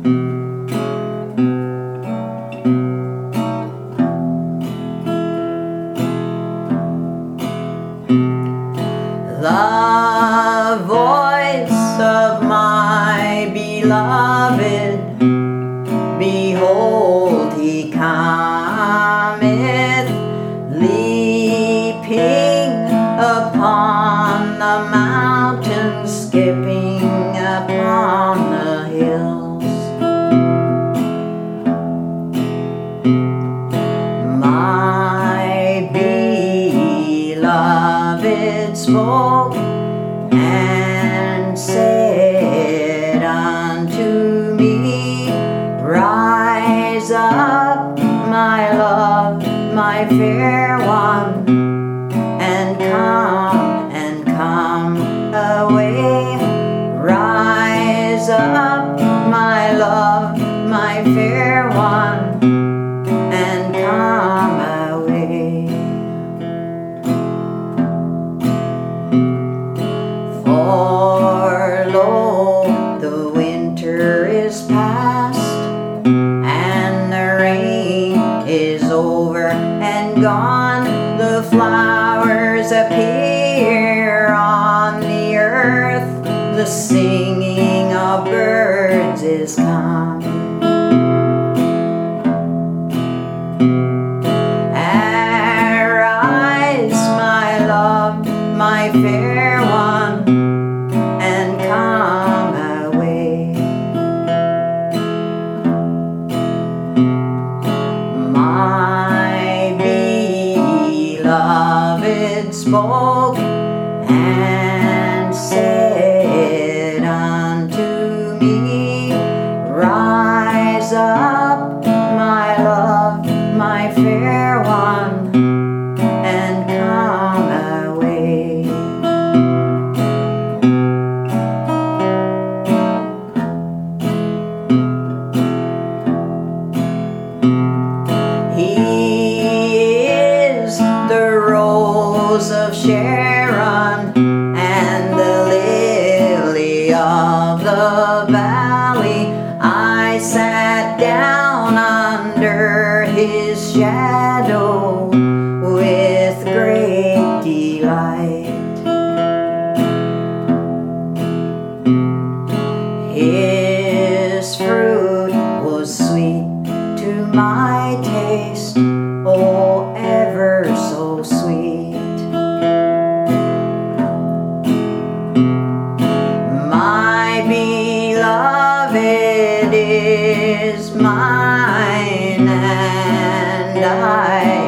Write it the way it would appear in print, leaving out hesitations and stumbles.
The voice of my beloved, behold, he cometh, leaping upon the mountains, skipping upon the hills. My beloved spoke and said unto me, rise up, my love, my fair one, and come away. Rise up, my love, my fair one, and come away. For lo, the winter is past, and the rain is over and gone. The flowers appear on the earth, the singing of birds is come. Arise, my love, my fair one, and come away. My beloved spoke and said unto me, rise up, my love, my fair one, and come away. He is the rose of Sharon and the lily of the valley. I sat down under his shadow with great delight. His fruit was sweet to my taste, oh, ever so sweet. My beloved is mine, and I